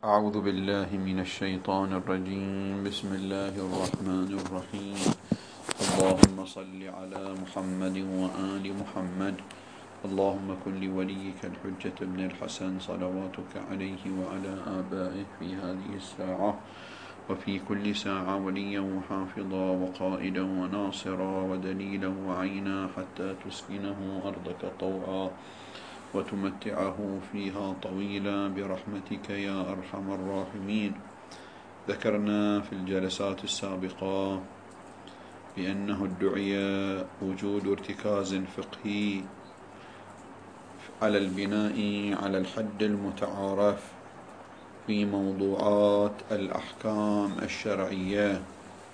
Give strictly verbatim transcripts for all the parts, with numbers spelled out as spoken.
أعوذ بالله من الشيطان الرجيم. بسم الله الرحمن الرحيم. اللهم صل على محمد وآل محمد. اللهم كن لوليك الحجة ابن الحسن صلواتك عليه وعلى آبائه في هذه الساعة وفي كل ساعة وليا وحافظا وقائدا وناصرا ودليلا وعينا حتى تسكنه أرضك طوعا وتمتعه فيها طويلا برحمتك يا أرحم الراحمين. ذكرنا في الجلسات السابقة بأنه ادعي وجود ارتكاز فقهي على البناء على الحد المتعارف في موضوعات الأحكام الشرعية،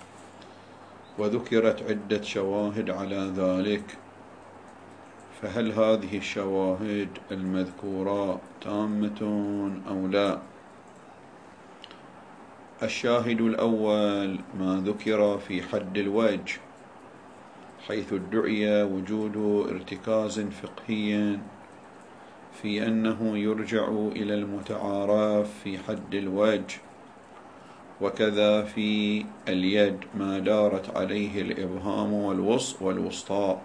وذكرت عدة شواهد على ذلك. فهل هذه الشواهد المذكورة تامة أو لا؟ الشاهد الأول ما ذكر في حد الوجه، حيث ادعي وجود ارتكاز فقهي في أنه يرجع إلى المتعارف في حد الوجه، وكذا في اليد ما دارت عليه الإبهام والوسطى.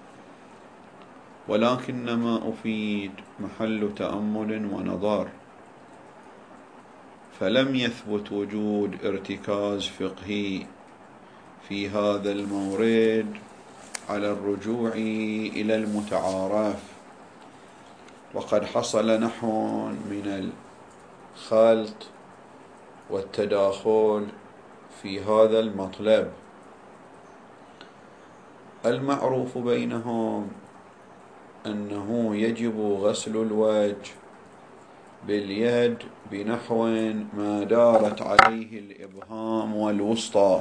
ولكن ما أفيد محل تأمل ونظر، فلم يثبت وجود ارتكاز فقهي في هذا المورد على الرجوع إلى المتعارف، وقد حصل نحو من الخلط والتداخل في هذا المطلب. المعروف بينهم أنه يجب غسل الوجه باليد بنحو ما دارت عليه الإبهام والوسطى،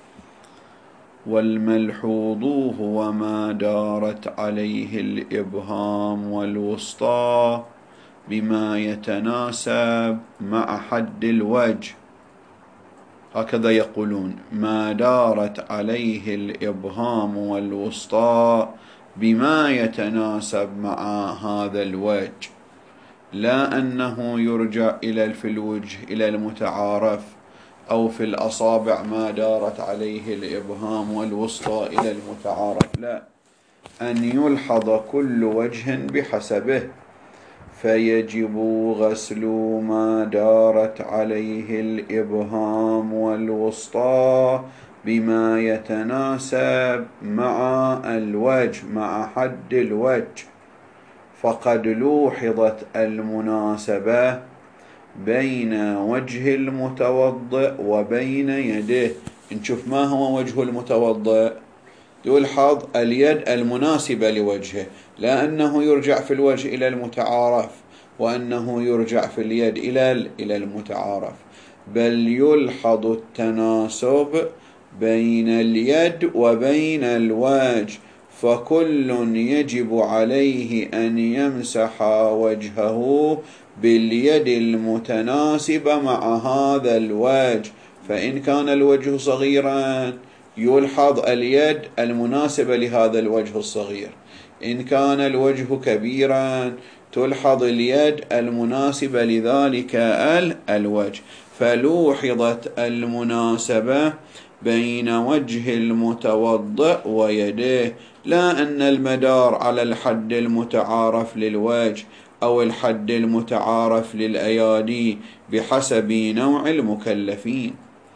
والملحوظ هو ما دارت عليه الإبهام والوسطى بما يتناسب مع حد الوجه. هكذا يقولون: ما دارت عليه الإبهام والوسطى بما يتناسب مع هذا الوجه، لا أنه يرجع إلى في الوجه إلى المتعارف، أو في الأصابع ما دارت عليه الإبهام والوسطى إلى المتعارف، لا، أن يلحظ كل وجه بحسبه، فيجب غسل ما دارت عليه الإبهام والوسطى بما يتناسب مع الوجه مع حد الوجه. فقد لوحظت المناسبة بين وجه المتوضئ وبين يده. نشوف ما هو وجه المتوضئ، يلحظ اليد المناسبة لوجهه، لا أنه يرجع في الوجه إلى المتعارف وأنه يرجع في اليد إلى إلى المتعارف، بل يلحظ التناسب بين اليد وبين الوجه، فكل يجب عليه أن يمسح وجهه باليد المتناسبة مع هذا الوجه. فإن كان الوجه صغيرا يلحظ اليد المناسبة لهذا الوجه الصغير، إن كان الوجه كبيرا تلحظ اليد المناسبة لذلك الوجه. فلوحظت المناسبة بين وجه المتوضئ ويديه، لا أن المدار على الحد المتعارف للوجه أو الحد المتعارف للأيادي بحسب نوع المكلفين.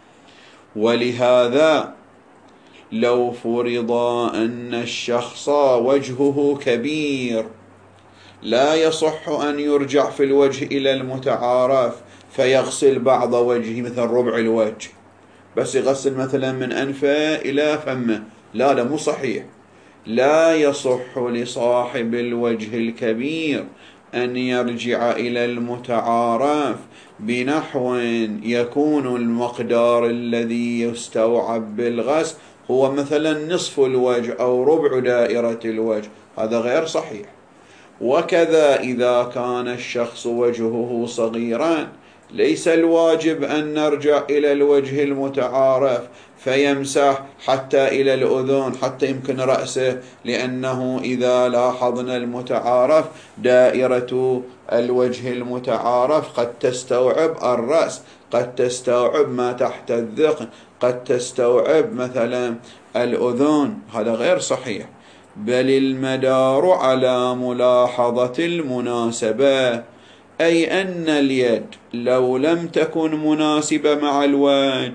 ولهذا لو فرض أن الشخص وجهه كبير لا يصح أن يرجع في الوجه إلى المتعارف فيغسل بعض وجهه مثل ربع الوجه، بس يغسل مثلا من أنفه إلى فمه، لا، ده مو صحيح. لا يصح لصاحب الوجه الكبير أن يرجع إلى المتعارف بنحو يكون المقدار الذي يستوعب بالغسل هو مثلا نصف الوجه أو ربع دائرة الوجه، هذا غير صحيح. وكذا إذا كان الشخص وجهه صغيرا ليس الواجب أن نرجع إلى الوجه المتعارف فيمسح حتى إلى الأذن حتى يمكن رأسه، لأنه إذا لاحظنا المتعارف دائرة الوجه المتعارف قد تستوعب الرأس، قد تستوعب ما تحت الذقن، قد تستوعب مثلا الأذن. هذا غير صحيح، بل المدار على ملاحظة المناسبة، أي أن اليد لو لم تكن مناسبة مع الوجه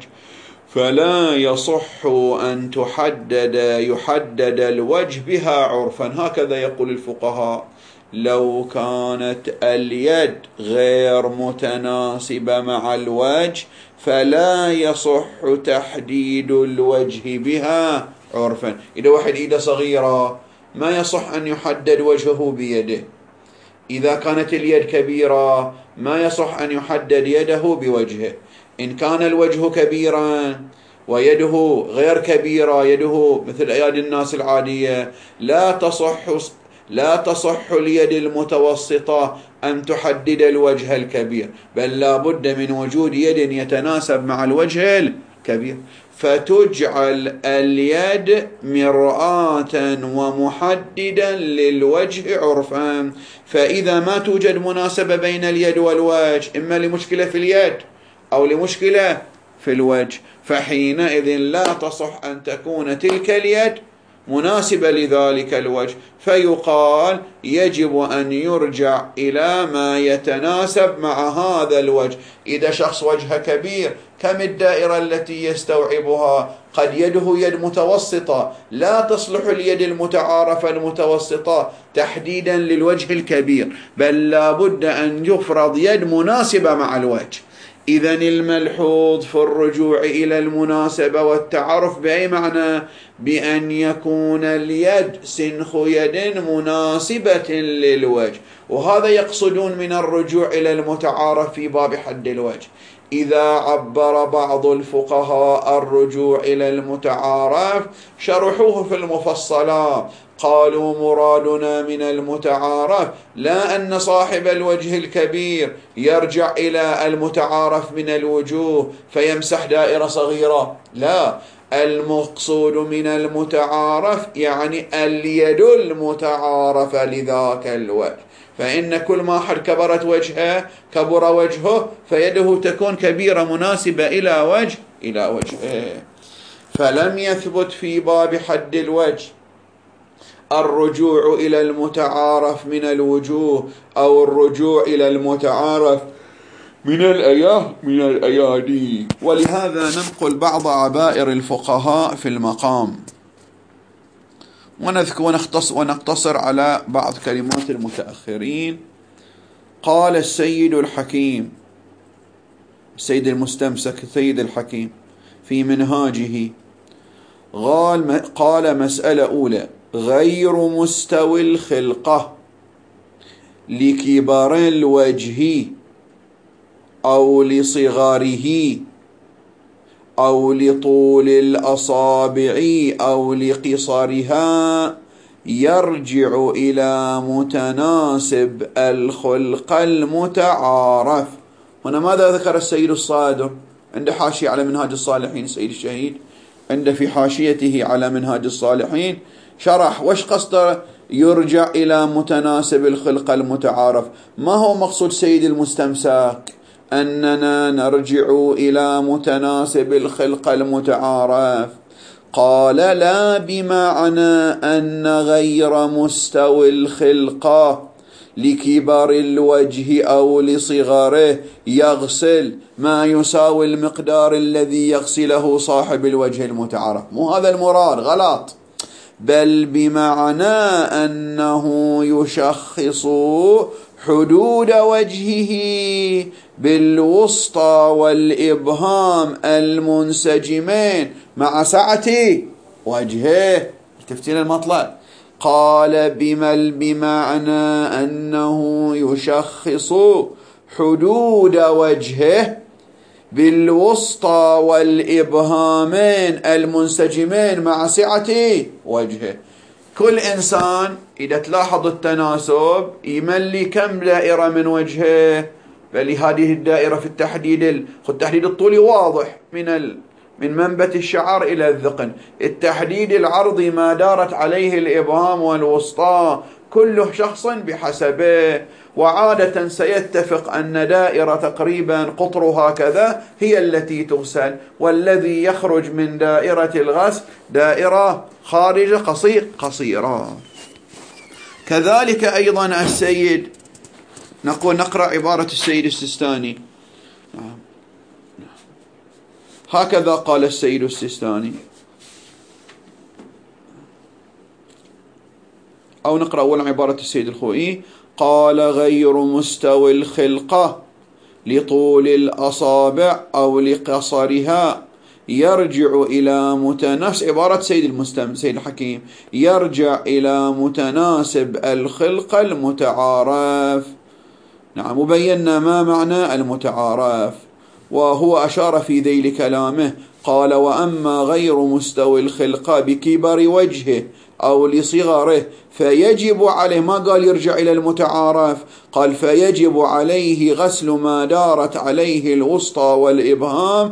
فلا يصح أن تحدد يحدد الوجه بها عرفا. هكذا يقول الفقهاء: لو كانت اليد غير متناسبة مع الوجه فلا يصح تحديد الوجه بها عرفا. إذا واحد إيده صغيرة ما يصح أن يحدد وجهه بيده، إذا كانت اليد كبيرة ما يصح أن يحدد يده بوجهه. إن كان الوجه كبيرا ويده غير كبيرة، يده مثل أيادي الناس العادية، لا تصح لا تصح اليد المتوسطة أن تحدد الوجه الكبير، بل لا بد من وجود يد يتناسب مع الوجه الكبير، فتجعل اليد مرآة ومحددا للوجه عرفا. فإذا ما توجد مناسبة بين اليد والوجه، إما لمشكلة في اليد أو لمشكلة في الوجه، فحينئذ لا تصح أن تكون تلك اليد مناسبة لذلك الوجه، فيقال يجب أن يرجع إلى ما يتناسب مع هذا الوجه. إذا شخص وجهه كبير، كم الدائرة التي يستوعبها؟ قد يده يد متوسطة، لا تصلح اليد المتعارفة المتوسطة تحديدا للوجه الكبير، بل لا بد أن يفرض يد مناسبة مع الوجه. إذن الملحوظ في الرجوع إلى المناسبة والتعارف بأي معنى؟ بأن يكون اليد سنخ يد مناسبة للوجه، وهذا يقصدون من الرجوع إلى المتعارف في باب حد الوجه. إذا عبر بعض الفقهاء الرجوع إلى المتعارف شرحوه في المفصلات، قالوا مرادنا من المتعارف لا أن صاحب الوجه الكبير يرجع إلى المتعارف من الوجوه فيمسح دائرة صغيرة، لا، المقصود من المتعارف يعني اليد المتعارفة لذاك الوجه. فإن كل ما حد كبرت وجهه كبر وجهه فيده تكون كبيرة مناسبة إلى وجه إلى وجهه. فلم يثبت في باب حد الوجه الرجوع إلى المتعارف من الوجوه أو الرجوع إلى المتعارف من الأياه من الأيادي. ولهذا ننقل بعض عبائر الفقهاء في المقام ونذكر ونختصر, ونقتصر على بعض كلمات المتأخرين. قال السيد الحكيم، السيد المستمسك السيد الحكيم في منهاجه، قال, قال مسألة أولى: غير مستوي الخلقة لكبر الوجه أو لصغاره أو لطول الأصابع أو لقصرها يرجع إلى متناسب الخلق المتعارف. هنا ماذا ذكر السيد الصادر عند حاشية على منهاج الصالحين؟ السيد الشهيد عند في حاشيته على منهاج الصالحين شرح وش قصده يرجع إلى متناسب الخلق المتعارف. ما هو مقصود سيد المستمسك؟ أننا نرجع إلى متناسب الخلق المتعارف. قال: لا بمعنى أن غير مستوي الخلقة لكبر الوجه أو لصغره يغسل ما يساوي المقدار الذي يغسله صاحب الوجه المتعارف. مو هذا المراد، غلط، بل بمعنى أنه يشخص حدود وجهه بالوسطى والإبهام المنسجمين مع سعة وجهه. تفتين المطلع. قال بمل بمعنى أنه يشخص حدود وجهه بالوسطى والإبهامين المنسجمين مع سعة وجهه. كل إنسان إذا تلاحظ التناسب يملي كم دائرة من وجهه؟ فلهذه الدائرة في التحديد التحديد الطولي واضح من ال من منبت الشعر إلى الذقن. التحديد العرضي ما دارت عليه الإبهام والوسطى كل شخص بحسبه، وعادة سيتفق أن دائرة تقريبا قطرها كذا هي التي تغسل، والذي يخرج من دائرة الغسل دائرة خارجة قصير قصيرة. كذلك أيضا السيد نقول نقرأ عبارة السيد السيستاني. هكذا قال السيد السيستاني، أو نقرأ أولا عبارة السيد الخوئي. قال: غير مستوي الخلقة لطول الأصابع أو لقصرها يرجع إلى متناسب، عبارة سيد المستم سيد الحكيم، يرجع إلى متناسب الخلقة المتعارف. نعم، وبينا ما معنى المتعارف، وهو أشار في ذيل كلامه قال: وأما غير مستوي الخلقة بكبر وجهه أو لصغره فيجب عليه، ما قال يرجع إلى المتعارف، قال فيجب عليه غسل ما دارت عليه الوسطى والإبهام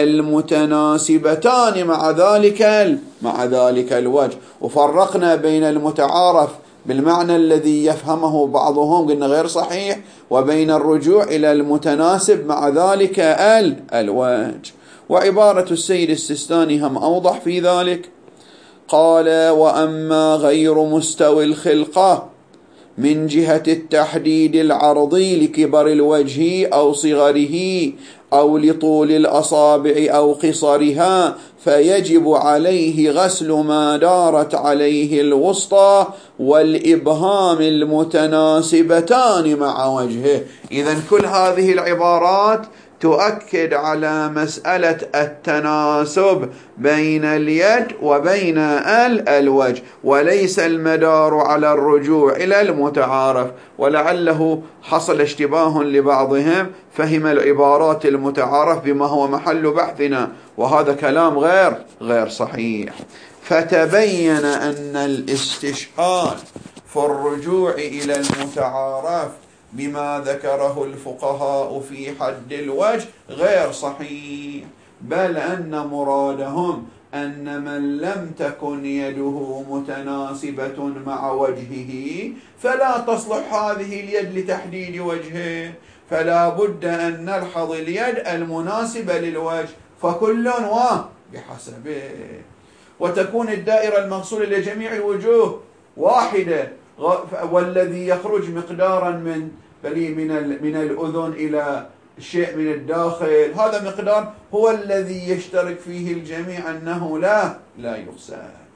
المتناسبتان مع ذلك مع ذلك الوجه. وفرقنا بين المتعارف بالمعنى الذي يفهمه بعضهم قلنا غير صحيح، وبين الرجوع إلى المتناسب مع ذلك الوجه. وعبارة السيد السيستاني هم أوضح في ذلك. قال: وأما غير مستوي الخلقة من جهة التحديد العرضي لكبر الوجه أو صغره أو لطول الأصابع أو قصرها فيجب عليه غسل ما دارت عليه الوسطى والإبهام المتناسبتان مع وجهه. إذن كل هذه العبارات تؤكد على مسألة التناسب بين اليد وبين الوجه، وليس المدار على الرجوع إلى المتعارف. ولعله حصل اشتباه لبعضهم، فهم العبارات المتعارف بما هو محل بحثنا، وهذا كلام غير غير صحيح. فتبين أن الاستشهاد في الرجوع إلى المتعارف بما ذكره الفقهاء في حد الوجه غير صحيح، بل أن مرادهم أن من لم تكن يده متناسبة مع وجهه فلا تصلح هذه اليد لتحديد وجهه، فلا بد أن نلحظ اليد المناسبة للوجه، فكل وبحسبه، وتكون الدائرة المغسولة لجميع الوجوه واحدة، والذي يخرج مقدارا من من من الأذن إلى شيء من الداخل، هذا مقدار هو الذي يشترك فيه الجميع أنه لا لا يغسل.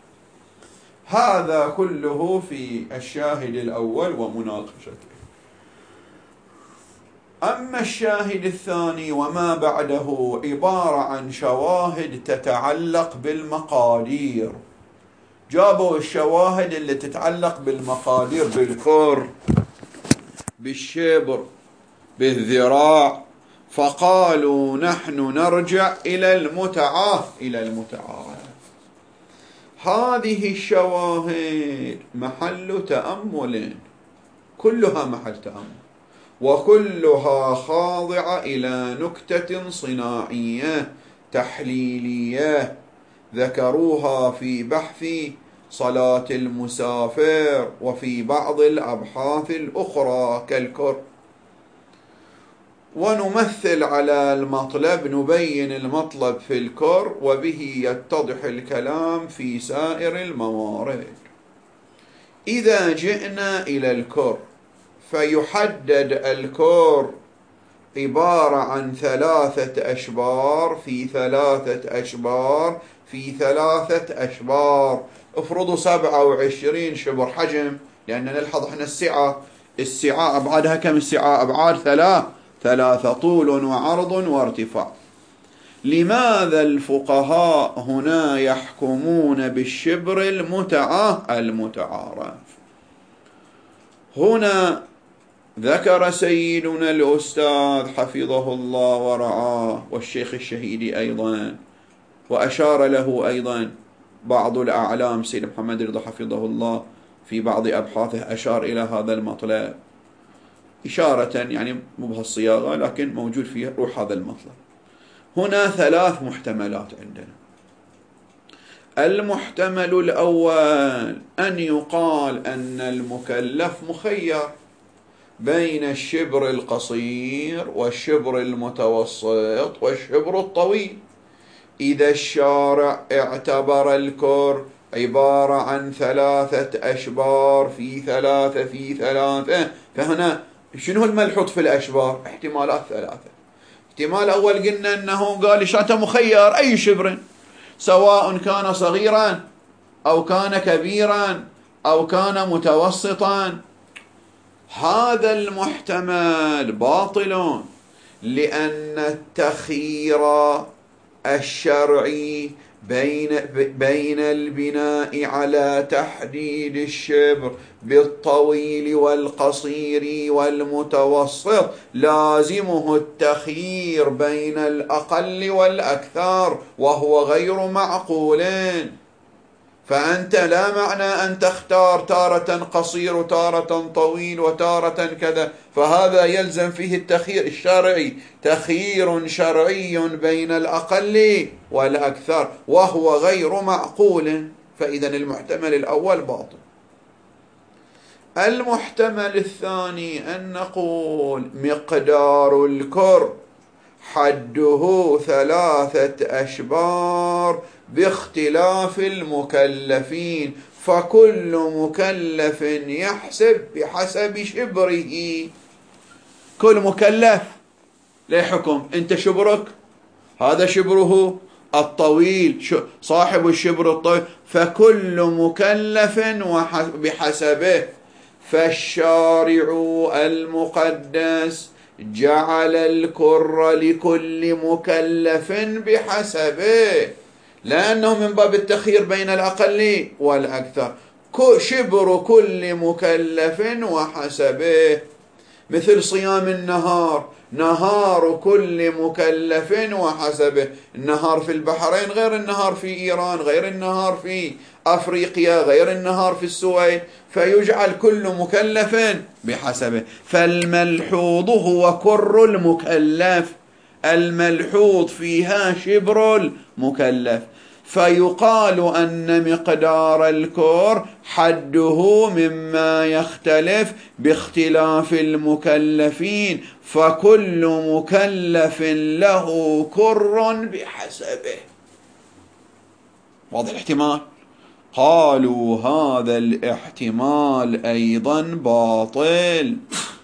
هذا كله في الشاهد الأول ومناقشته. أما الشاهد الثاني وما بعده عبارة عن شواهد تتعلق بالمقادير. جابوا الشواهد اللي تتعلق بالمقادير، بالكر، بالشبر، بالذراع، فقالوا نحن نرجع إلى المتعارف إلى المتعارف. هذه الشواهد محل تأمل، كلها محل تأمل، وكلها خاضعة إلى نكتة صناعية تحليلية ذكروها في بحث صلاة المسافر وفي بعض الأبحاث الأخرى كالكر. ونمثل على المطلب، نبين المطلب في الكر، وبه يتضح الكلام في سائر الموارد. إذا جئنا إلى الكر فيحدد الكر عبارة عن ثلاثة أشبار في ثلاثة أشبار في ثلاثة أشبار. افرضوا سبعة وعشرين شبر حجم، لأن نلحظ احنا السعة السعة أبعادها كم؟ السعة أبعاد ثلاث ثلاثة، طول وعرض وارتفاع. لماذا الفقهاء هنا يحكمون بالشبر المتعة المتعارف؟ هنا ذكر سيدنا الأستاذ حفظه الله ورعاه والشيخ الشهيدي أيضا، وأشار له أيضا بعض الأعلام، سيد محمد رضا حفظه الله في بعض أبحاثه أشار إلى هذا المطلب. إشارة يعني مو بهالصياغة لكن موجود فيها روح هذا المطلب. هنا ثلاث محتملات عندنا. المحتمل الأول أن يقال أن المكلف مخير بين الشبر القصير والشبر المتوسط والشبر الطويل. إذا الشارع اعتبر الكر عبارة عن ثلاثة أشبار في ثلاثة في ثلاثة، فهنا شنو الملحوظ في الأشبار؟ احتمالات ثلاثة. احتمال أول قلنا أنه قال إيش أنت مخير أي شبر، سواء كان صغيرا أو كان كبيرا أو كان متوسطا. هذا المحتمل باطل، لأن التخيير الشرعي بين بين البناء على تحديد الشبر بالطويل والقصير والمتوسط لازمه التخيير بين الأقل والأكثر، وهو غير معقول. فأنت لا معنى أن تختار تارة قصير وتارة طويل وتارة كذا، فهذا يلزم فيه التخيير الشرعي، تخيير شرعي بين الأقل والأكثر، وهو غير معقول. فإذا المحتمل الأول باطل. المحتمل الثاني أن نقول مقدار الكر حده ثلاثة أشبار باختلاف المكلفين، فكل مكلف يحسب بحسب شبره. كل مكلف له حكم، أنت شبرك هذا شبره الطويل، صاحب الشبر الطويل، فكل مكلف بحسبه. فالشارع المقدس جعل الكر لكل مكلف بحسبه، لأنه من باب التخيير بين الأقل والأكثر. شبر كل مكلف وحسبه. مثل صيام النهار، نهار كل مكلف وحسبه. النهار في البحرين غير النهار في إيران، غير النهار في أفريقيا، غير النهار في السويد، فيجعل كل مكلف بحسبه. فالملحوظ هو كر المكلف، الملحوظ فيها شبر المكلف. فيقال أن مقدار الكر حده مما يختلف باختلاف المكلفين، فكل مكلف له كر بحسبه. واضح الاحتمال؟ قالوا هذا الاحتمال أيضا باطل،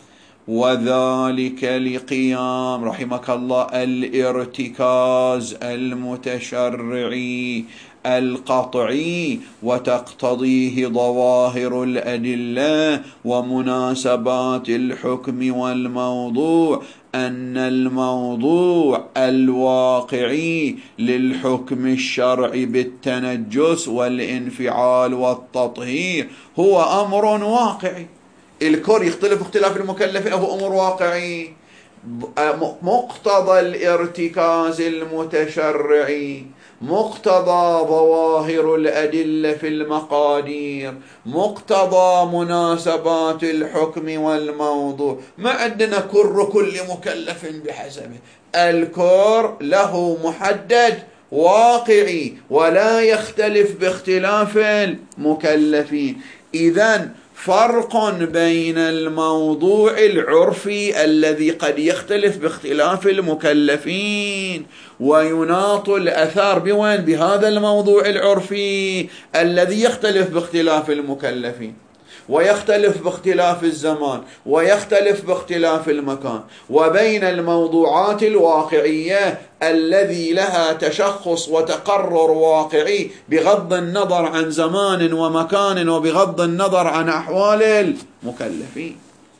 وذلك لقيام رحمك الله الارتكاز المتشرعي القطعي، وتقتضيه ظواهر الأدلة ومناسبات الحكم والموضوع، أن الموضوع الواقعي للحكم الشرعي بالتنجس والانفعال والتطهير هو أمر واقعي. الكر يختلف اختلاف المكلفين، هو أمر واقعي. مقتضى الارتكاز المتشرعي، مقتضى ظواهر الأدلة في المقادير، مقتضى مناسبات الحكم والموضوع، ما عندنا كر كل مكلف بحسبه. الكر له محدد واقعي ولا يختلف باختلاف المكلفين. إذن فرق بين الموضوع العرفي الذي قد يختلف باختلاف المكلفين، ويناط الأثار بوين؟ بهذا الموضوع العرفي الذي يختلف باختلاف المكلفين، ويختلف باختلاف الزمان، ويختلف باختلاف المكان، وبين الموضوعات الواقعية الذي لها تشخص وتقرر واقعي بغض النظر عن زمان ومكان وبغض النظر عن أحوال المكلفين.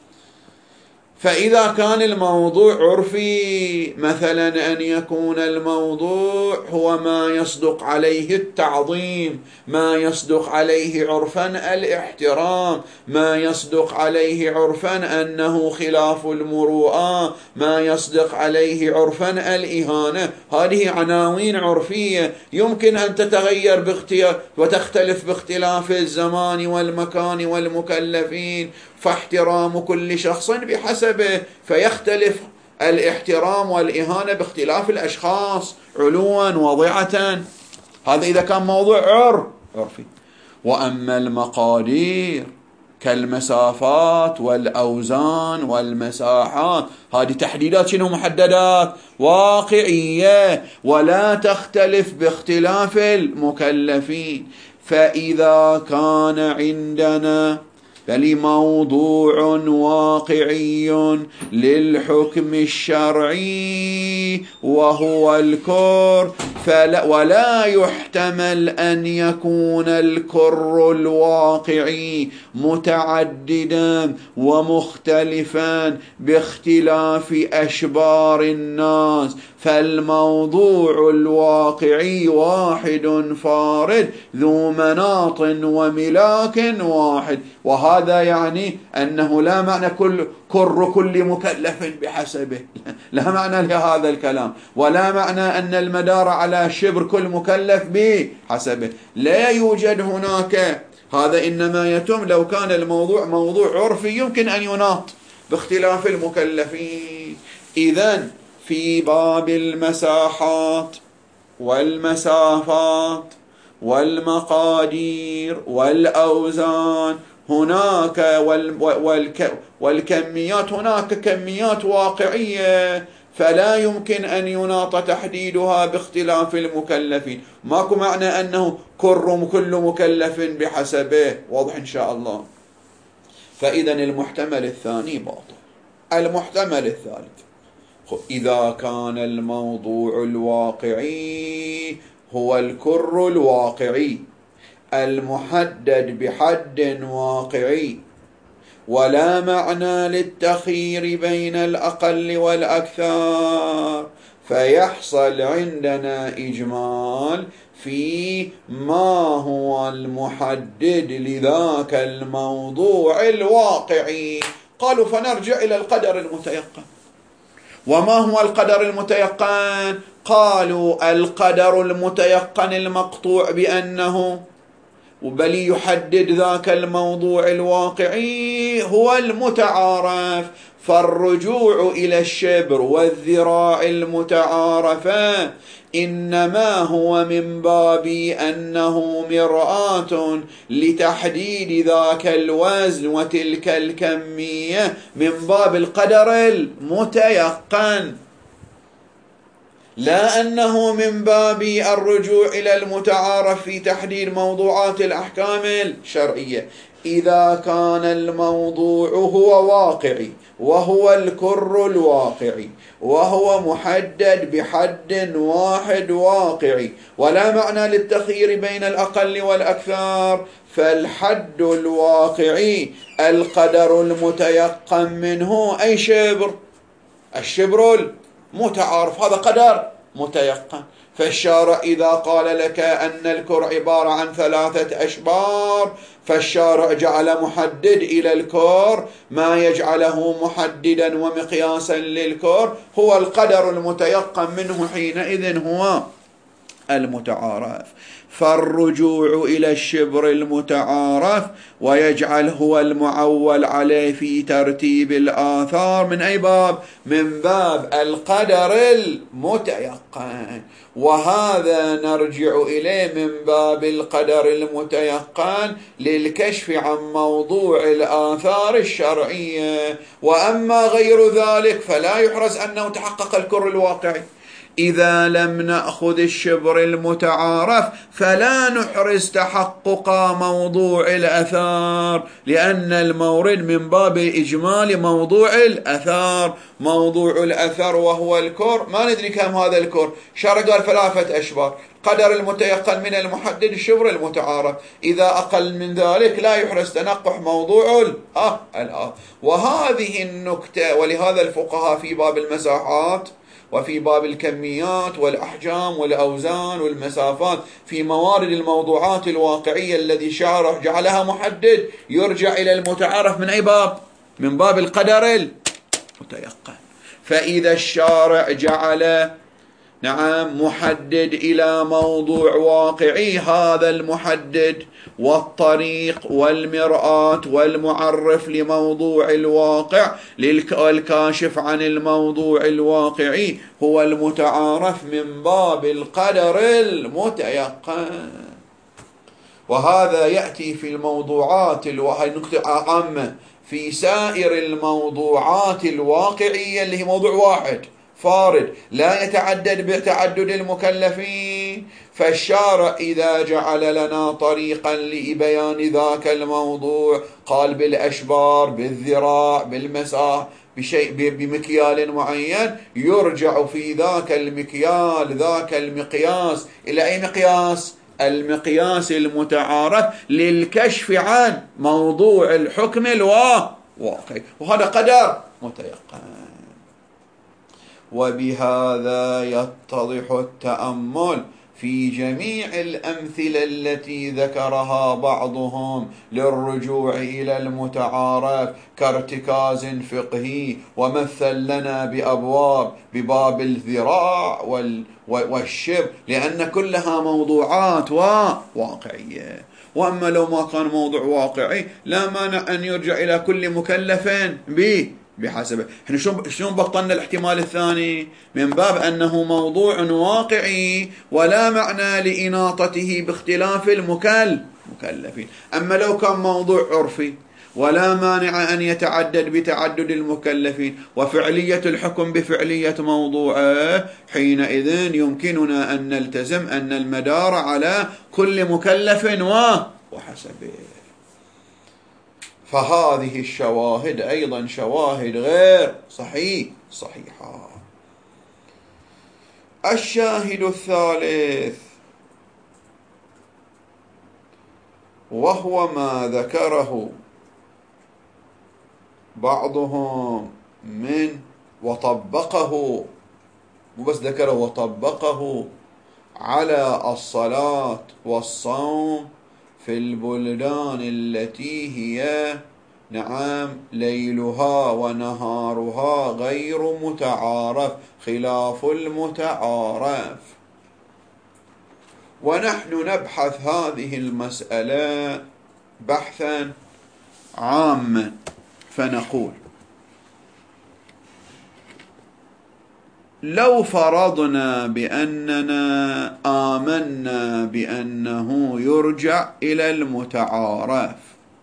فإذا كان الموضوع عرفي، مثلا أن يكون الموضوع هو ما يصدق عليه التعظيم، ما يصدق عليه عرفا الاحترام، ما يصدق عليه عرفا أنه خلاف المروءة، ما يصدق عليه عرفا الإهانة، هذه عناوين عرفية يمكن أن تتغير باختلاف وتختلف باختلاف الزمان والمكان والمكلفين. فاحترام كل شخص بحسبه، فيختلف الاحترام والإهانة باختلاف الأشخاص علوا وضعة. هذا إذا كان موضوع عرف عرفي. وأما المقادير كالمسافات والأوزان والمساحات، هذه تحديدات شنو؟ محددات واقعية ولا تختلف باختلاف المكلفين. فإذا كان عندنا فلموضوع واقعي للحكم الشرعي وهو الكر، فلا ولا يحتمل أن يكون الكر الواقعي متعددا ومختلفا باختلاف أشبار الناس، فالموضوع الواقعي واحد فارد ذو مناط وملاك واحد. وهذا يعني أنه لا معنى كل كر كل مكلف بحسبه، لا معنى لهذا الكلام، ولا معنى أن المدار على شبر كل مكلف بحسبه، لا يوجد هناك. هذا إنما يتم لو كان الموضوع موضوع عرفي يمكن أن يناط باختلاف المكلفين. إذن في باب المساحات والمسافات والمقادير والأوزان هناك والكميات هناك كميات واقعية، فلا يمكن أن يناط تحديدها باختلاف المكلفين. ماكو معنى أنه كر كل مكلف بحسبه، واضح إن شاء الله. فإذا المحتمل الثاني باطل. المحتمل الثالث، إذا كان الموضوع الواقعي هو الكر الواقعي المحدد بحد واقعي ولا معنى للتخيير بين الأقل والأكثر، فيحصل عندنا إجمال في ما هو المحدد لذاك الموضوع الواقعي. قالوا فنرجع إلى القدر المتيقن. وما هو القدر المتيقن؟ قالوا القدر المتيقن المقطوع بأنه بل يحدد ذاك الموضوع الواقعي هو المتعارف، فالرجوع إلى الشبر والذراع المتعارفة إنما هو من باب أنه مرآة لتحديد ذاك الوزن وتلك الكمية من باب القدر المتيقن، لا أنه من باب الرجوع إلى المتعارف في تحديد موضوعات الأحكام الشرعية. إذا كان الموضوع هو واقعي وهو الكر الواقعي وهو محدد بحد واحد واقعي ولا معنى للتخيير بين الأقل والأكثر، فالحد الواقعي القدر المتيقن منه أي شبر، الشبر المتعارف، هذا قدر متيقن. فالشارع إذا قال لك أن الكر عبارة عن ثلاثة أشبار، فالشارع جعل محدد إلى الكر ما يجعله محددا ومقياسا للكر هو القدر المتيقن منه، حينئذ هو المتعارف. فالرجوع إلى الشبر المتعارف ويجعل هو المعول عليه في ترتيب الآثار من أي باب؟ من باب القدر المتيقن، وهذا نرجع إليه من باب القدر المتيقن للكشف عن موضوع الآثار الشرعية. وأما غير ذلك فلا يحرز أنه تحقق الكر الواقعي. إذا لم نأخذ الشبر المتعارف فلا نحرز تحقق موضوع الأثار، لأن المورد من باب إجمال موضوع الأثار. موضوع الأثر وهو الكر، ما ندري كم هذا الكر، شرع قال ثلاثة أشبار، قدر المتيقن من المحدد الشبر المتعارف، إذا أقل من ذلك لا يحرز تنقح موضوع الآثار. وهذه النكتة، ولهذا الفقهاء في باب المساحات وفي باب الكميات والأحجام والأوزان والمسافات في موارد الموضوعات الواقعية الذي شارع جعلها محدد يرجع إلى المتعارف من أي باب؟ من باب القدر المتيقن. فإذا الشارع جعل نعم محدد إلى موضوع واقعي، هذا المحدد والطريق والمرآة والمعرف لموضوع الواقع والكاشف عن الموضوع الواقعي هو المتعارف من باب القدر المتيقن. وهذا يأتي في الموضوعات وهي نقطة عامة في سائر الموضوعات الواقعية اللي هي موضوع واحد فارد لا يتعدد بتعدد المكلفين. فالشارع إذا جعل لنا طريقا لبيان ذاك الموضوع قال بالأشبار بالذراع بالمساح بشيء بمكيال معين، يرجع في ذاك المكيال ذاك المقياس إلى أي مقياس؟ المقياس المتعارف للكشف عن موضوع الحكم الواقعي، وهذا قدر متيقن. وبهذا يتضح التأمل في جميع الأمثلة التي ذكرها بعضهم للرجوع إلى المتعارف كارتكاز فقهي، ومثل لنا بأبواب بباب الذراع والشبه، لأن كلها موضوعات واقعية. وأما لو ما كان موضوع واقعي لا مانع أن يرجع إلى كل مكلف به بحسبه. احنا شلون بطلنا الاحتمال الثاني؟ من باب أنه موضوع واقعي ولا معنى لإناطته باختلاف المكلفين. أما لو كان موضوع عرفي ولا مانع أن يتعدد بتعدد المكلفين وفعلية الحكم بفعلية موضوعه، حينئذ يمكننا أن نلتزم أن المدار على كل مكلف وحسبه. فهذه الشواهد أيضا شواهد غير صحيح صحيحة. الشاهد الثالث وهو ما ذكره بعضهم من وطبقه، مو بس ذكره وطبقه على الصلاة والصوم في البلدان التي هي نعم ليلها ونهارها غير متعارف خلاف المتعارف. ونحن نبحث هذه المسألة بحثا عاما، فنقول لو فرضنا بأننا آمنا بأنه يرجع إلى المتعارف،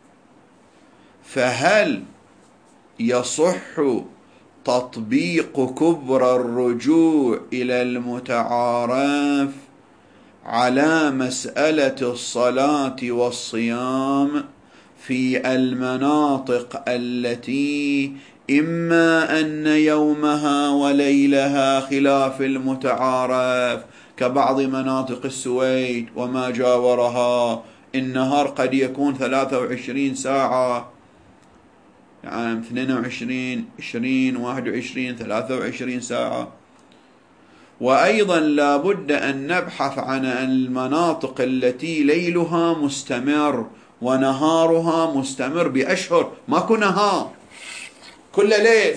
فهل يصح تطبيق كبرى الرجوع إلى المتعارف على مسألة الصلاة والصيام في المناطق التي إما أن يومها وليلها خلاف المتعارف كبعض مناطق السويد وما جاورها؟ النهار قد يكون ثلاثة وعشرين ساعة، يعني اثنين وعشرين عشرين واحد وعشرين ثلاثة وعشرين ساعة. وأيضا لا بد أن نبحث عن المناطق التي ليلها مستمر ونهارها مستمر بأشهر، ماكو نهار كل ليل.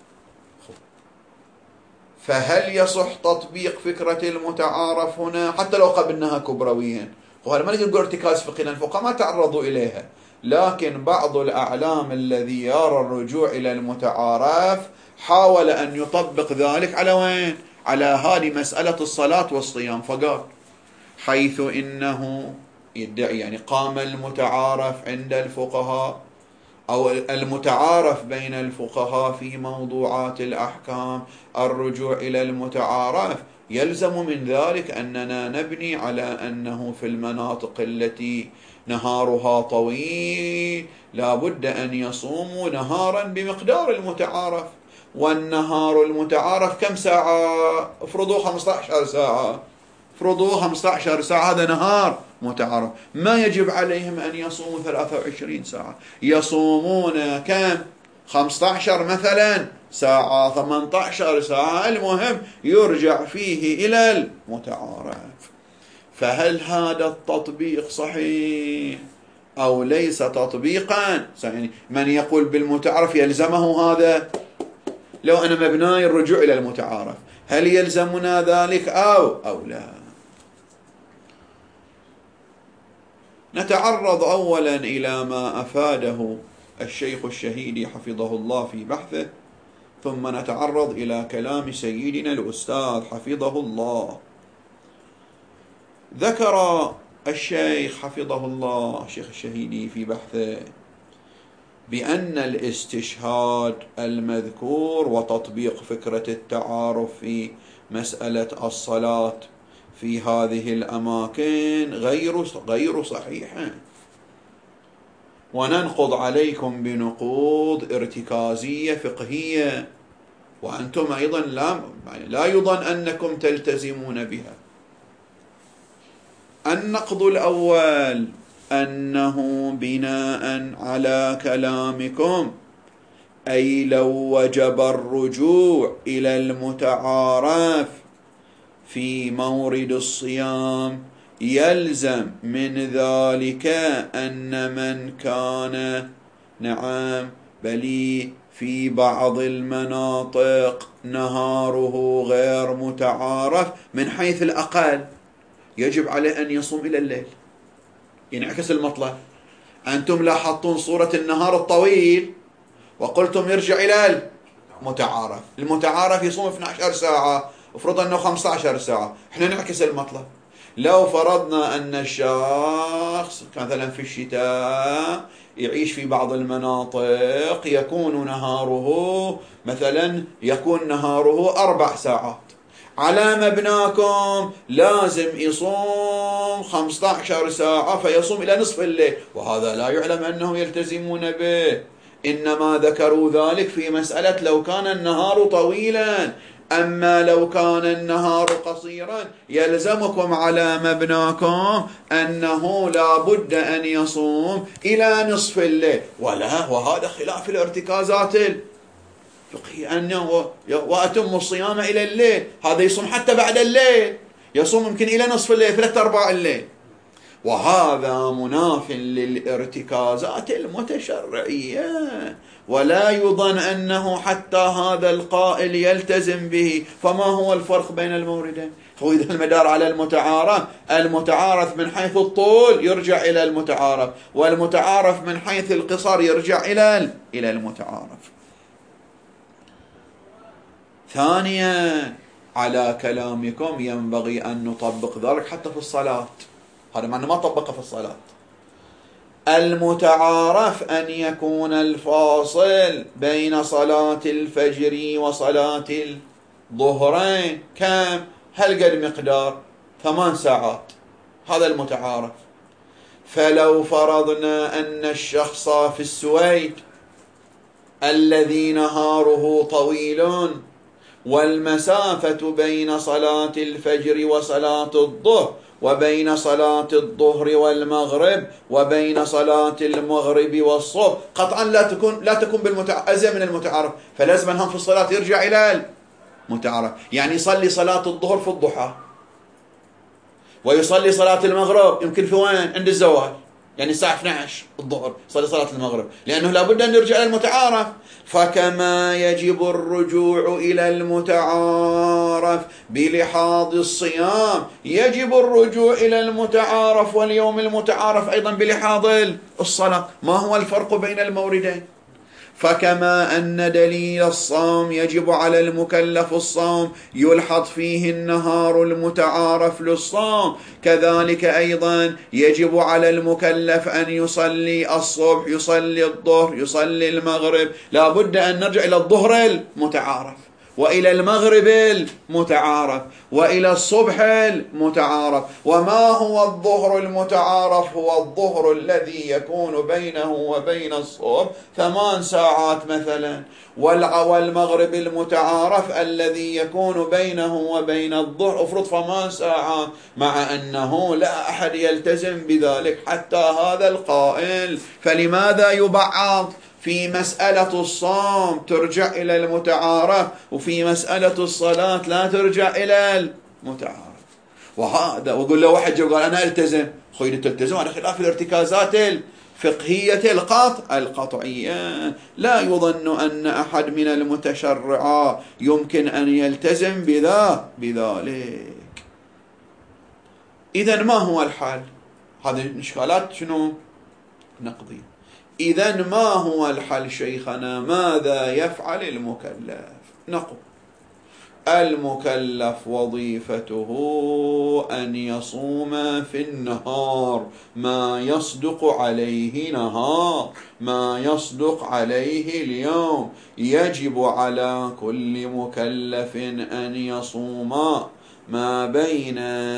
فهل يصح تطبيق فكرة المتعارف هنا حتى لو قبلناها كبرويا؟ وهذا ما نقول ارتكاز فقهي، الفقهاء ما تعرضوا إليها، لكن بعض الأعلام الذي يرى الرجوع إلى المتعارف حاول أن يطبق ذلك على وين؟ على هذه مسألة الصلاة والصيام فقط، حيث إنه يدعي يعني قام المتعارف عند الفقهاء أو المتعارف بين الفقهاء في موضوعات الأحكام الرجوع إلى المتعارف، يلزم من ذلك أننا نبني على أنه في المناطق التي نهارها طويل لا بد أن يصوموا نهارا بمقدار المتعارف. والنهار المتعارف كم ساعة؟ افرضوا خمسة عشر ساعة، افرضوا خمسة عشر ساعة، هذا نهار متعارف. ما يجب عليهم أن يصوموا ثلاثة وعشرين ساعة، يصومون كم؟ خمسة عشر مثلا ساعة، ثمانية عشر ساعة، المهم يرجع فيه إلى المتعارف. فهل هذا التطبيق صحيح أو ليس تطبيقا؟ يعني من يقول بالمتعارف يلزمه هذا؟ لو أنا مبناي الرجوع إلى المتعارف هل يلزمنا ذلك أو أو لا؟ نتعرض أولا إلى ما أفاده الشيخ الشهيدي حفظه الله في بحثه، ثم نتعرض إلى كلام سيدنا الأستاذ حفظه الله. ذكر الشيخ حفظه الله الشيخ الشهيدي في بحثه بأن الاستشهاد المذكور وتطبيق فكرة التعارف في مسألة الصلاة في هذه الأماكن غير غير صحيحة، وننقض عليكم بنقوض ارتكازية فقهية، وأنتم أيضا لا لا يظن أنكم تلتزمون بها. النقض الأول أنه بناء على كلامكم، أي لو وجب الرجوع إلى المتعارف في مورد الصيام يلزم من ذلك أن من كان نعم بل في بعض المناطق نهاره غير متعارف من حيث الأقل يجب عليه أن يصوم إلى الليل. ينعكس المطلب. أنتم لاحظتون صورة النهار الطويل وقلتم يرجع إلى المتعارف. المتعارف يصوم اثنتي عشرة ساعة، افرض أنه خمسة عشر ساعة. احنا نعكس المطلب. لو فرضنا أن الشخص مثلا في الشتاء يعيش في بعض المناطق يكون نهاره مثلا يكون نهاره أربع ساعات، على مبناكم لازم يصوم خمسة عشر ساعة فيصوم إلى نصف الليل، وهذا لا يعلم أنه يلتزمون به. إنما ذكروا ذلك في مسألة لو كان النهار طويلا. أما لو كان النهار قصيرا يلزمكم على مبناكم أنه لا بد أن يصوم إلى نصف الليل، ولا وهذا خلاف الارتكازات الفقهية أنه وأتم الصيام إلى الليل. هذا يصوم حتى بعد الليل، يصوم يمكن إلى نصف الليل ثلاثة أرباع الليل، وهذا مناف للارتكازات المتشرعية، ولا يظن أنه حتى هذا القائل يلتزم به. فما هو الفرق بين الموردين؟ هو إذا المدار على المتعارف، المتعارف من حيث الطول يرجع إلى المتعارف، والمتعارف من حيث القصر يرجع إلى إلى المتعارف. ثانيا، على كلامكم ينبغي أن نطبق ذلك حتى في الصلاة. هذا معنى ما طبقه في الصلاة. المتعارف أن يكون الفاصل بين صلاة الفجر وصلاة الظهرين كم؟ هل قد مقدار ثمان ساعات، هذا المتعارف. فلو فرضنا أن الشخص في السويد الذي نهاره طويل والمسافة بين صلاة الفجر وصلاة الظهر وبين صلاة الظهر والمغرب وبين صلاة المغرب والصبح قطعا لا تكون لا تكون بالمتع... أزيد من المتعارف، فلازم هم في الصلاة يرجع إلى المتعارف. يعني يصلي صلاة الظهر في الضحى ويصلي صلاة المغرب يمكن في وين؟ عند الزوال، يعني الساعة اثنتي عشرة الظهر صلي صلاة المغرب، لأنه لابد أن نرجع إلى المتعارف. فكما يجب الرجوع إلى المتعارف بلحاظ الصيام يجب الرجوع إلى المتعارف واليوم المتعارف أيضا بلحاظ الصلاة. ما هو الفرق بين الموردين؟ فكما أن دليل الصوم يجب على المكلف الصوم يلحظ فيه النهار المتعارف للصوم، كذلك أيضا يجب على المكلف أن يصلي الصبح يصلي الظهر يصلي المغرب. لا بد أن نرجع إلى الظهر المتعارف وإلى المغرب المتعارف وإلى الصبح المتعارف. وما هو الظهر المتعارف؟ هو الظهر الذي يكون بينه وبين الصبح ثمان ساعات مثلا، والمغرب المتعارف الذي يكون بينه وبين الظهر افرض ثمان ساعات، مع أنه لا أحد يلتزم بذلك حتى هذا القائل. فلماذا يبعض؟ في مسألة الصوم ترجع إلى المتعارف، وفي مسألة الصلاة لا ترجع إلى المتعارف. وهذا وقول له واحد جو قال أنا ألتزم، خويا تلتزم، هذا خلاف الارتكازات فقهية القطع القطعية. لا يظن أن أحد من المتشرعة يمكن أن يلتزم بذا بذلك. إذن ما هو الحل؟ هذه الإشكالات شنو؟ نقضية. إذن ما هو الحل شيخنا؟ ماذا يفعل المكلف؟ نقول المكلف وظيفته أن يصوم في النهار ما يصدق عليه نهار، ما يصدق عليه اليوم. يجب على كل مكلف أن يصوم ما بين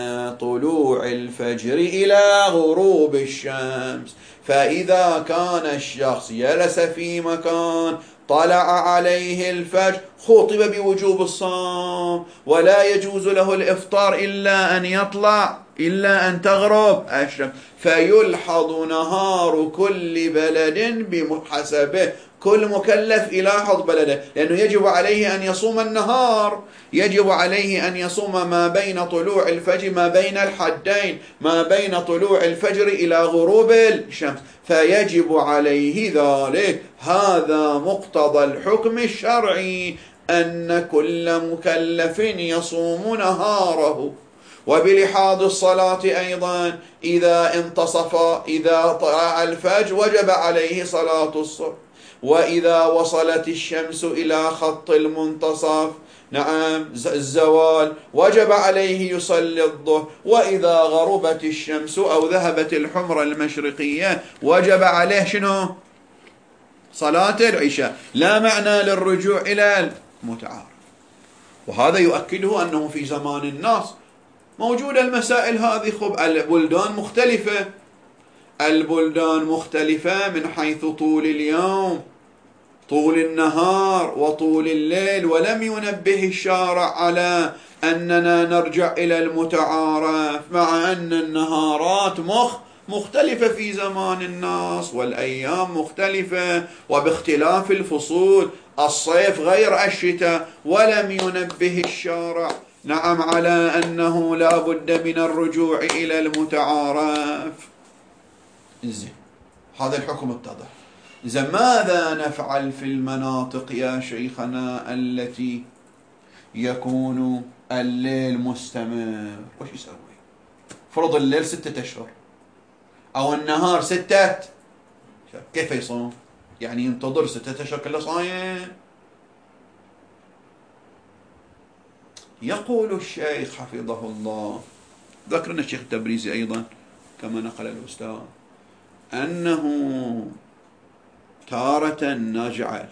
طلوع الفجر إلى غروب الشمس. فإذا كان الشخص جلس في مكان طلع عليه الفجر خطب بوجوب الصوم، ولا يجوز له الإفطار إلا أن يطلع إلا أن تغرب الشمس، فيلحظ نهار كل بلد بحسبه. كل مكلف يلاحظ بلده، لأنه يجب عليه أن يصوم النهار، يجب عليه أن يصوم ما بين طلوع الفجر، ما بين الحدين، ما بين طلوع الفجر إلى غروب الشمس، فيجب عليه ذلك. هذا مقتضى الحكم الشرعي، أن كل مكلف يصوم نهاره. وبلحاظ الصلاة أيضا، إذا انتصف إذا طلع الفجر وجب عليه صلاة الصبح، وإذا وصلت الشمس إلى خط المنتصف نعم الزوال وجب عليه يصلي الظهر، وإذا غربت الشمس أو ذهبت الحمرة المشرقية وجب عليه شنو؟ صلاة العشاء. لا معنى للرجوع إلى المتعارف. وهذا يؤكده أنه في زمان الناس موجودة المسائل هذه. خب البلدان مختلفة، البلدان مختلفة من حيث طول اليوم، طول النهار وطول الليل، ولم ينبه الشارع على أننا نرجع إلى المتعارف، مع أن النهارات مخ مختلفة في زمان الناس، والأيام مختلفة وباختلاف الفصول، الصيف غير الشتاء، ولم ينبه الشارع نعم على أنه لا بد من الرجوع إلى المتعارف. زين، هذا الحكم اتضح. إذا ماذا نفعل في المناطق يا شيخنا التي يكون الليل مستمر؟ وش يسوي؟ فرض الليل ستة أشهر أو النهار ستة، كيف يصوم؟ يعني ينتظر ستة أشهر كله صايم؟ يقول الشيخ حفظه الله، ذكرنا الشيخ التبريزي أيضا كما نقل الأستاذ، أنه تارة نجعل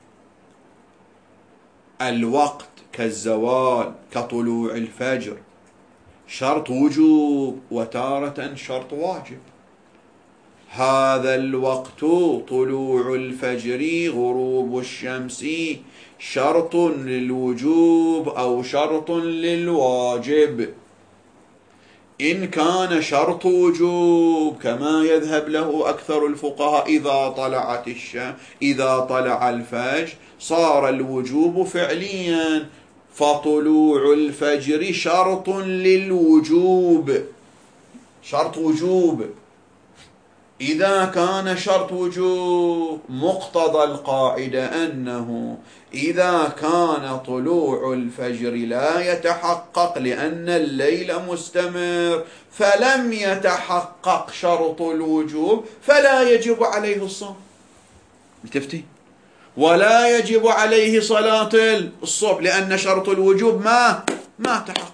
الوقت كالزوال كطلوع الفجر شرط وجوب، وتارة شرط واجب. هذا الوقت طلوع الفجر غروب الشمس شرط للوجوب أو شرط للواجب. إن كان شرط وجوب كما يذهب له أكثر الفقهاء، إذا طلعت الشمس إذا طلع الفجر صار الوجوب فعليا، فطلوع الفجر شرط للوجوب، شرط وجوب. إذا كان شرط وجوب مقتضى القاعدة أنه إذا كان طلوع الفجر لا يتحقق لأن الليل مستمر فلم يتحقق شرط الوجوب فلا يجب عليه الصوم، تفتي، ولا يجب عليه صلاة الصبح لأن شرط الوجوب ما ما تحقق.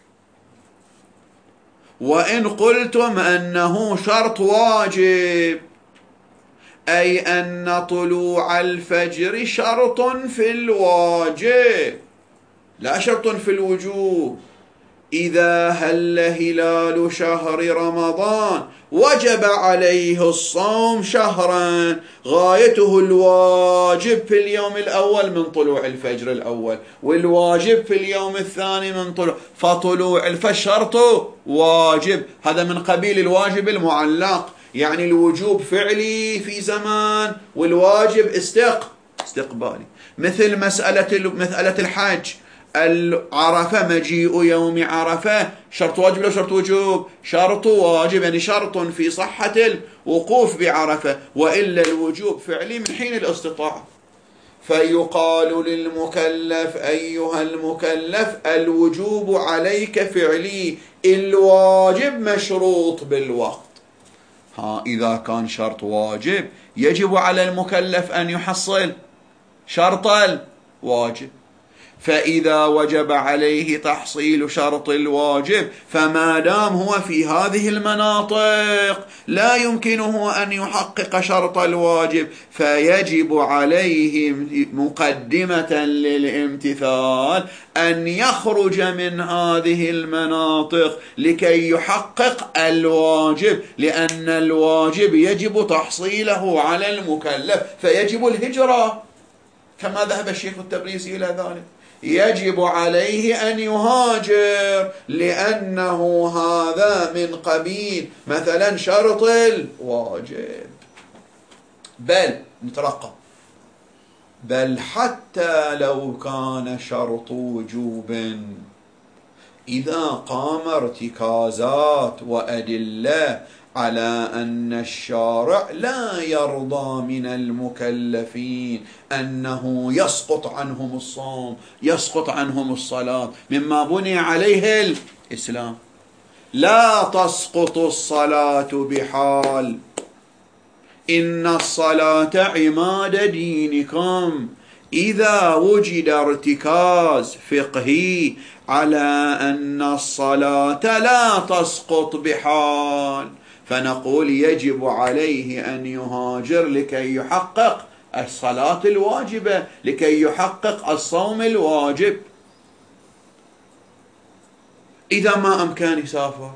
وإن قلتم أنه شرط واجب، أي أن طلوع الفجر شرط في الواجب لا شرط في الوجوب. إذا هل هلال شهر رمضان وجب عليه الصوم شهرا، غايته الواجب في اليوم الأول من طلوع الفجر الأول، والواجب في اليوم الثاني من طلوع، فطلوع الفجر شرط واجب. هذا من قبيل الواجب المعلق، يعني الوجوب فعلي في زمان والواجب استق استقبالي. مثل مسألة مسألة الحج، العرفة مجيء يوم عرفة شرط واجب ولا شرط وجوب؟ شرط واجب، يعني شرط في صحة الوقوف بعرفة، وإلا الوجوب فعلي من حين الاستطاعة. فيقال للمكلف أيها المكلف الوجوب عليك فعلي، الواجب مشروط بالوقت. ها إذا كان شرط واجب يجب على المكلف أن يحصل شرط الواجب، فإذا وجب عليه تحصيل شرط الواجب فما دام هو في هذه المناطق لا يمكنه أن يحقق شرط الواجب، فيجب عليه مقدمة للامتثال أن يخرج من هذه المناطق لكي يحقق الواجب، لأن الواجب يجب تحصيله على المكلف، فيجب الهجرة كما ذهب الشيخ التبريزي إلى ذلك. يجب عليه أن يهاجر لأنه هذا من قبيل مثلا شرط الواجب. بل نترقى، بل حتى لو كان شرط وجوب إذا قام ارتكازات وأدلة على أن الشارع لا يرضى من المكلفين أنه يسقط عنهم الصوم، يسقط عنهم الصلاة مما بني عليه الإسلام. لا تسقط الصلاة بحال، إن الصلاة عماد دينكم. إذا وجد ارتكاز فقهي على أن الصلاة لا تسقط بحال فنقول يجب عليه أن يهاجر لكي يحقق الصلاة الواجبة، لكي يحقق الصوم الواجب. إذا ما أمكن يسافر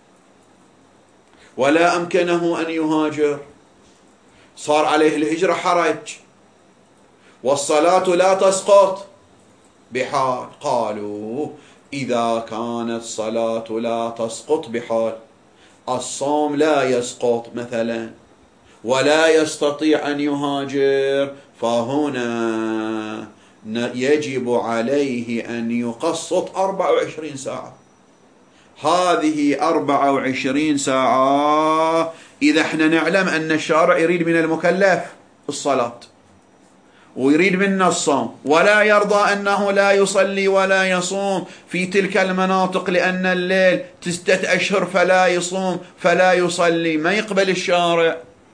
ولا أمكنه أن يهاجر صار عليه الهجرة حرج والصلاة لا تسقط بحال. قالوا إذا كانت الصلاة لا تسقط بحال، الصوم لا يسقط مثلا ولا يستطيع أن يهاجر، فهنا يجب عليه أن يقسط أربع وعشرين ساعة. هذه أربع وعشرين ساعة إذا احنا نعلم أن الشارع يريد من المكلف الصلاة ويريد منا الصوم ولا يرضى أنه لا يصلي ولا يصوم في تلك المناطق لأن الليل تستة أشهر فلا يصوم فلا يصلي، ما يقبل الشارع.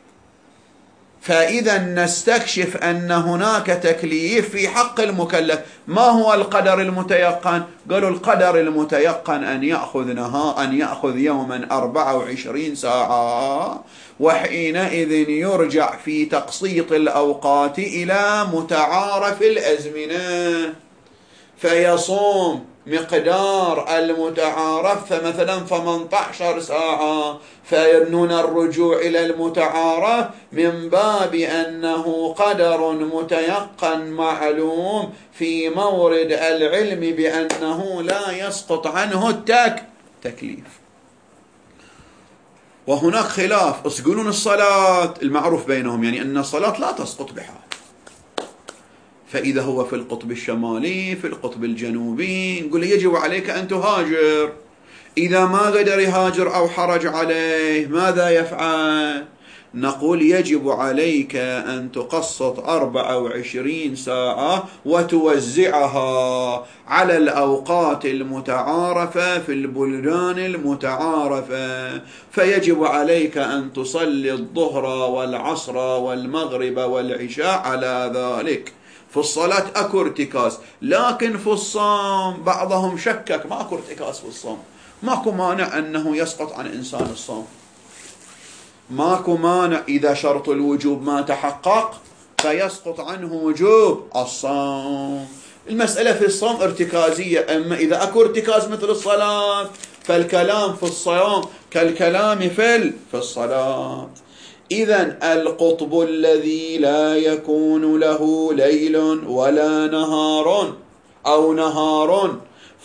فإذا نستكشف أن هناك تكليف في حق المكلف. ما هو القدر المتيقن؟ قالوا القدر المتيقن أن يأخذ نهار، أن يأخذ يوما أربع وعشرين ساعة، وحينئذ يرجع في تقسيط الأوقات إلى متعارف الأزمنة، فيصوم مقدار المتعارف فمثلا ثمانية عشر ساعة، فينون الرجوع إلى المتعارف من باب أنه قدر متيقن معلوم في مورد العلم بأنه لا يسقط عنه التكليف. وهناك خلاف، يقولون الصلاة المعروف بينهم يعني أن الصلاة لا تسقط بحال، فإذا هو في القطب الشمالي في القطب الجنوبي نقول يجب عليك أن تهاجر. إذا ما قدر يهاجر أو حرج عليه ماذا يفعل؟ نقول يجب عليك أن تقسط أربع وعشرين ساعة وتوزعها على الأوقات المتعارفة في البلدان المتعارفة، فيجب عليك أن تصلي الظهر والعصر والمغرب والعشاء على ذلك. في الصلاة أكو ارتكاز، لكن في الصوم بعضهم شكك، ما أكو ارتكاز في الصوم، ماكو مانع أنه يسقط عن إنسان الصوم، ماكو مانع إذا شرط الوجوب ما تحقق فيسقط عنه وجوب الصوم. المسألة في الصوم ارتكازية، أما إذا أكو ارتكاز مثل الصلاة فالكلام في الصوم كالكلام في الصلاة. إذن القطب الذي لا يكون له ليل ولا نهار أو نهار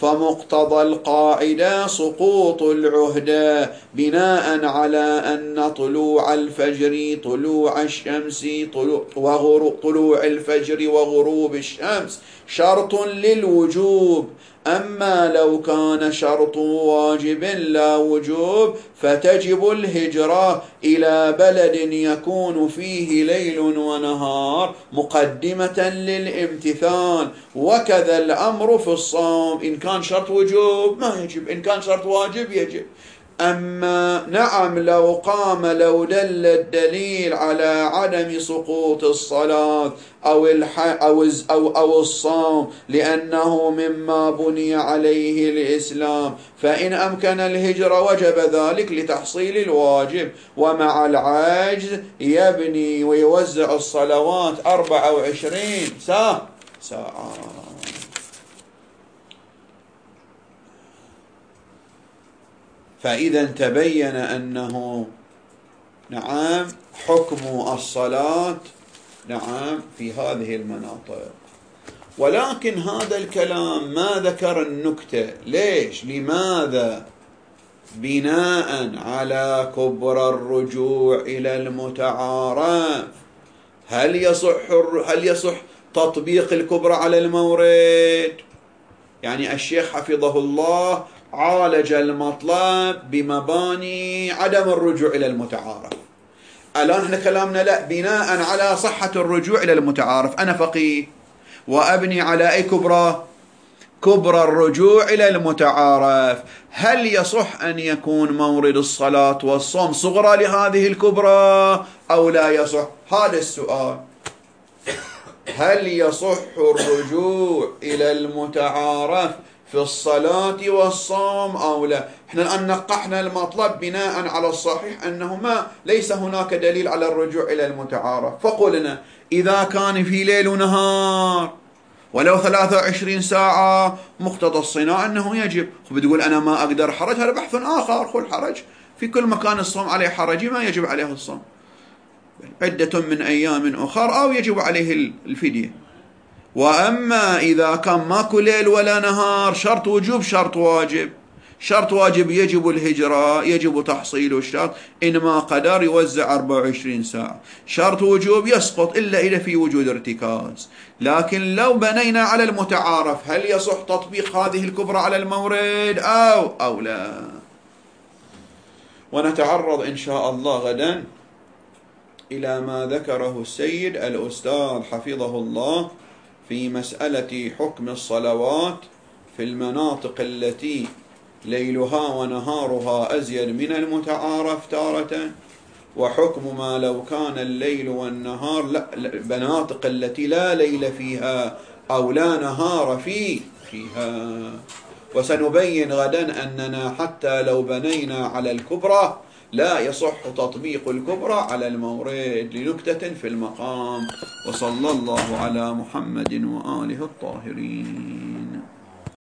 فمقتضى القاعدة سقوط العهدة بناء على أن طلوع الفجر طلوع الشمس طلوع, طلوع الفجر وغروب الشمس شرط للوجوب. أما لو كان شرط واجب لا وجوب فتجب الهجرة إلى بلد يكون فيه ليل ونهار مقدمة للامتثال. وكذا الأمر في الصوم، إن كان شرط وجوب ما يجب، إن كان شرط واجب يجب. أما نعم لو قام لو دل الدليل على عدم سقوط الصلاة أو, أو, أو, أو الصوم لأنه مما بني عليه الإسلام فإن أمكن الهجرة وجب ذلك لتحصيل الواجب. ومع العجز يبني ويوزع الصلوات أربعة وعشرين ساعة ساعة. فإذا تبين أنه نعم حكم الصلاة نعم في هذه المناطق. ولكن هذا الكلام ما ذكر النكتة. ليش؟ لماذا؟ بناء على كبر الرجوع إلى المتعارف. هل يصح هل يصح تطبيق الكبرى على المورد؟ يعني الشيخ حفظه الله عالج المطلب بمباني عدم الرجوع إلى المتعارف. الآن احنا كلامنا لا، بناء على صحة الرجوع إلى المتعارف. أنا فقيه وأبني على أي كبرى؟ كبرى الرجوع إلى المتعارف. هل يصح أن يكون مورد الصلاة والصوم صغرى لهذه الكبرى أو لا يصح؟ هذا السؤال. هل يصح الرجوع إلى المتعارف في الصلاة والصوم أو لا؟ احنا الآن نقحنا المطلب بناء على الصحيح أنه ما ليس هناك دليل على الرجوع إلى المتعارف. فقلنا إذا كان في ليل ونهار ولو ثلاثة وعشرين ساعة مقتضى الصناعة أنه يجب. بتقول أنا ما أقدر حرج، هذا بحث آخر. خل حرج في كل مكان الصوم عليه حرج ما يجب عليه الصوم عدة من أيام أخرى أو يجب عليه الفدية. وأما إذا كان ماكو ليل ولا نهار شرط وجوب شرط واجب. شرط واجب يجب الهجرة، يجب تحصيل الشرط، إنما قدر يوزع أربعة وعشرين ساعة. شرط وجوب يسقط إلا إذا في وجود ارتكاز. لكن لو بنينا على المتعارف هل يصح تطبيق هذه الكبرى على المورد أو أو لا؟ ونتعرض إن شاء الله غدا إلى ما ذكره السيد الأستاذ حفظه الله في مسألة حكم الصلوات في المناطق التي ليلها ونهارها أزيد من المتعارف تارة، وحكم ما لو كان الليل والنهار لا المناطق التي لا ليل فيها أو لا نهار فيه فيها. وسنبين غدا أننا حتى لو بنينا على الكبرى لا يصح تطبيق الكبرى على المورد لنكتة في المقام. وصلى الله على محمد وآله الطاهرين.